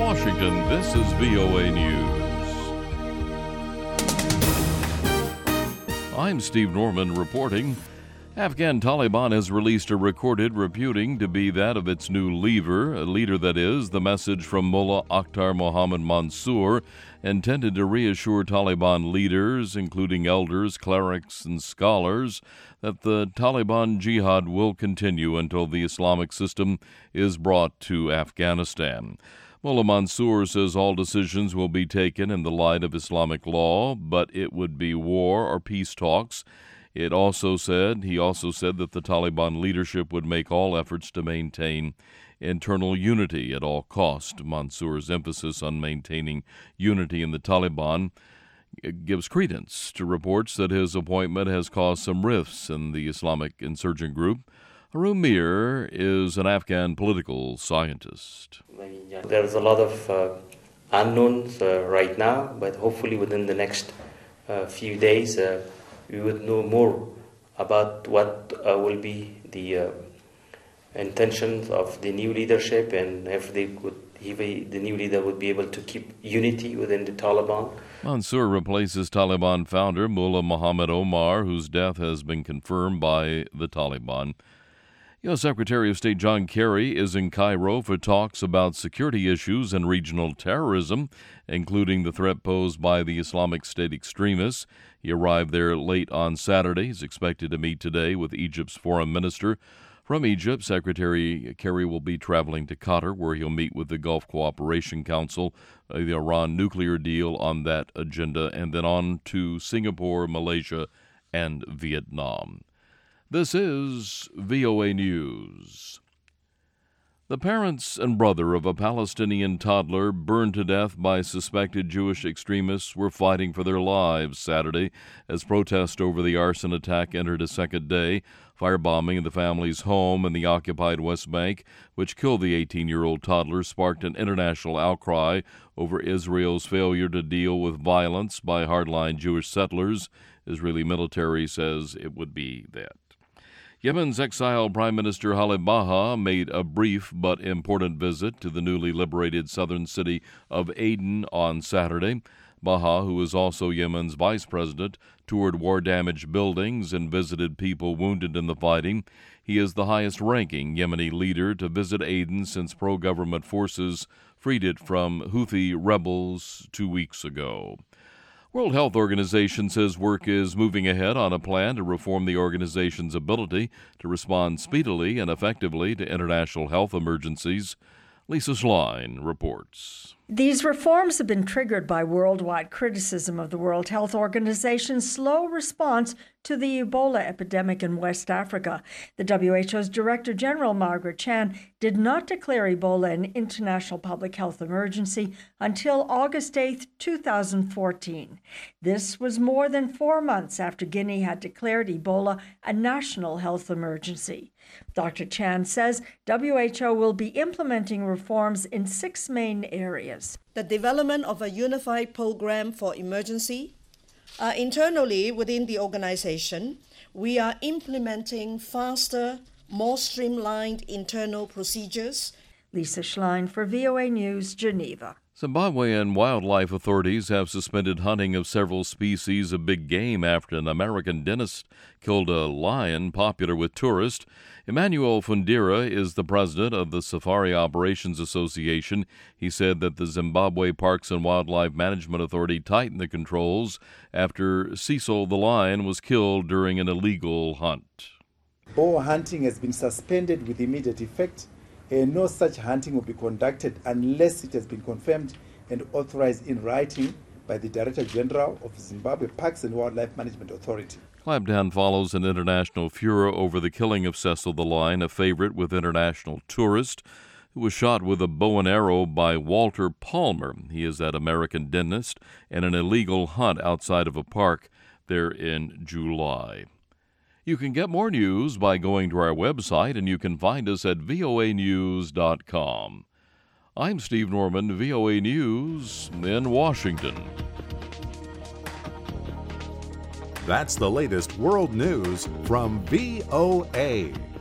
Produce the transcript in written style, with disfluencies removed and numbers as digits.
Washington, this is VOA News. I'm Steve Norman reporting. Afghan Taliban has released a recorded reputing to be that of its new leader that is, the message from Mullah Akhtar Mohammad Mansour, intended to reassure Taliban leaders, including elders, clerics, and scholars, that the Taliban jihad will continue until the Islamic system is brought to Afghanistan. Mullah Mansour says all decisions will be taken in the light of Islamic law, but it would be war or peace talks. He also said that the Taliban leadership would make all efforts to maintain internal unity at all cost. Mansour's emphasis on maintaining unity in the Taliban gives credence to reports that his appointment has caused some rifts in the Islamic insurgent group. Harun Mir is an Afghan political scientist. There's a lot of unknowns right now, but hopefully within the next few days we would know more about what will be the intentions of the new leadership, and if the new leader would be able to keep unity within the Taliban. Mansour replaces Taliban founder Mullah Muhammad Omar, whose death has been confirmed by the Taliban. U.S. Secretary of State John Kerry is in Cairo for talks about security issues and regional terrorism, including the threat posed by the Islamic State extremists. He arrived there late on Saturday. He's expected to meet today with Egypt's foreign minister. From Egypt, Secretary Kerry will be traveling to Qatar, where he'll meet with the Gulf Cooperation Council, the Iran nuclear deal on that agenda, and then on to Singapore, Malaysia, and Vietnam. This is VOA News. The parents and brother of a Palestinian toddler burned to death by suspected Jewish extremists were fighting for their lives Saturday as protest over the arson attack entered a second day. Firebombing in the family's home in the occupied West Bank, which killed the 18-year-old toddler, sparked an international outcry over Israel's failure to deal with violence by hardline Jewish settlers. Israeli military says it would be that. Yemen's exiled Prime Minister Khalid Baha made a brief but important visit to the newly liberated southern city of Aden on Saturday. Baha, who is also Yemen's vice president, toured war-damaged buildings and visited people wounded in the fighting. He is the highest-ranking Yemeni leader to visit Aden since pro-government forces freed it from Houthi rebels 2 weeks ago. World Health Organization says work is moving ahead on a plan to reform the organization's ability to respond speedily and effectively to international health emergencies. Lisa Schlein reports. These reforms have been triggered by worldwide criticism of the World Health Organization's slow response to the Ebola epidemic in West Africa. The WHO's Director General, Margaret Chan, did not declare Ebola an international public health emergency until August 8, 2014. This was more than 4 months after Guinea had declared Ebola a national health emergency. Dr. Chan says WHO will be implementing reforms in 6 main areas. The development of a unified program for emergency. Internally within the organization, we are implementing faster, more streamlined internal procedures. Lisa Schlein for VOA News, Geneva. Zimbabwean wildlife authorities have suspended hunting of several species of big game after an American dentist killed a lion popular with tourists. Emmanuel Fundira is the president of the Safari Operations Association. He said that the Zimbabwe Parks and Wildlife Management Authority tightened the controls after Cecil the lion was killed during an illegal hunt. Boar hunting has been suspended with immediate effect. No such hunting will be conducted unless it has been confirmed and authorized in writing by the Director General of Zimbabwe Parks and Wildlife Management Authority. Clampdown follows an international furor over the killing of Cecil the lion, a favorite with international tourists, who was shot with a bow and arrow by Walter Palmer. He is that American dentist in an illegal hunt outside of a park there in July. You can get more news by going to our website, and you can find us at voanews.com. I'm Steve Norman, VOA News in Washington. That's the latest world news from VOA.